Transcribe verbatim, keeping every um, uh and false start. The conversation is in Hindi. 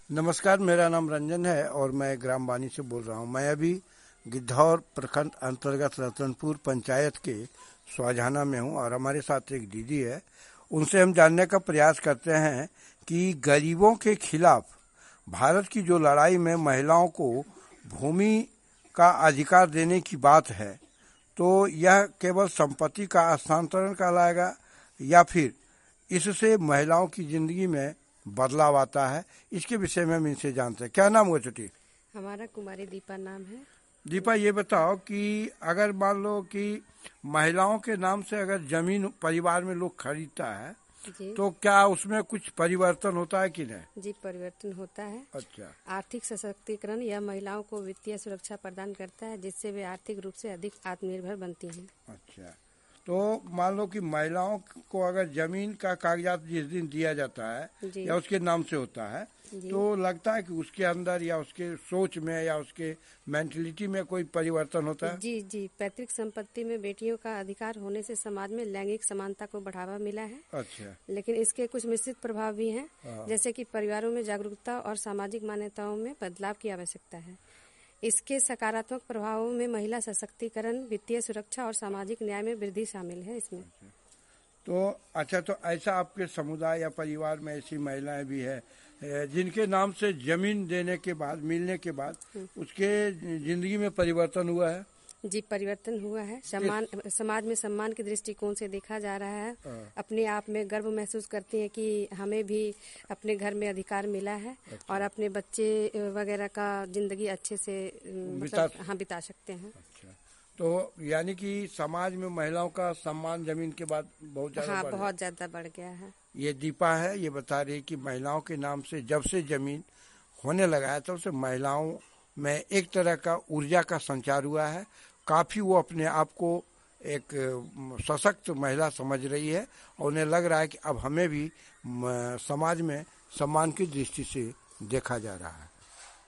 नमस्कार, मेरा नाम रंजन है और मैं ग्राम बानी से बोल रहा हूँ। मैं अभी गिद्धौर प्रखंड अंतर्गत रतनपुर पंचायत के स्वाझाना में हूँ और हमारे साथ एक दीदी है। उनसे हम जानने का प्रयास करते हैं कि गरीबों के खिलाफ भारत की जो लड़ाई में महिलाओं को भूमि का अधिकार देने की बात है, तो यह केवल संपत्ति का हस्तांतरण कहलाएगा या फिर इससे महिलाओं की जिंदगी में बदलाव आता है? इसके विषय में हम इनसे जानते हैं। क्या नाम हुआ छोटी? हमारा कुमारी दीपा नाम है। दीपा, ये बताओ कि अगर मान लो कि महिलाओं के नाम से अगर जमीन परिवार में लोग खरीदता है जी। तो क्या उसमें कुछ परिवर्तन होता है कि नहीं? जी, परिवर्तन होता है। अच्छा। आर्थिक सशक्तिकरण यह महिलाओं को वित्तीय सुरक्षा प्रदान करता है, जिससे वे आर्थिक रूप से अधिक आत्मनिर्भर बनती हैं। अच्छा, तो मान लो कि महिलाओं को अगर जमीन का कागजात जिस दिन दिया जाता है या उसके नाम से होता है, तो लगता है कि उसके अंदर या उसके सोच में या उसके मेंटलिटी में कोई परिवर्तन होता है? जी जी पैतृक संपत्ति में बेटियों का अधिकार होने से समाज में लैंगिक समानता को बढ़ावा मिला है। अच्छा। लेकिन इसके कुछ मिश्रित प्रभाव भी हैं, जैसे कि परिवारों में जागरूकता और सामाजिक मान्यताओं में बदलाव की आवश्यकता है। इसके सकारात्मक प्रभावों में महिला सशक्तिकरण, वित्तीय सुरक्षा और सामाजिक न्याय में वृद्धि शामिल है इसमें। तो अच्छा, तो ऐसा आपके समुदाय या परिवार में ऐसी महिलाएं भी है जिनके नाम से जमीन देने के बाद, मिलने के बाद उसके जिंदगी में परिवर्तन हुआ है? जी, परिवर्तन हुआ है। सम्मान, समाज में सम्मान के दृष्टिकोण से देखा जा रहा है। अपने आप में गर्व महसूस करती हैं कि हमें भी अपने घर में अधिकार मिला है। अच्छा। और अपने बच्चे वगैरह का जिंदगी अच्छे से मतलब हाँ बिता सकते हैं। अच्छा, तो यानी कि समाज में महिलाओं का सम्मान जमीन के बाद बहुत ज्यादा हाँ बहुत ज्यादा बढ़ गया है। ये दीपा है, ये बता रही कि महिलाओं के नाम से जब से जमीन होने लगा है तब से महिलाओं में एक तरह का ऊर्जा का संचार हुआ है। काफ़ी वो अपने आप को एक सशक्त महिला समझ रही है और उन्हें लग रहा है कि अब हमें भी समाज में सम्मान की दृष्टि से देखा जा रहा है।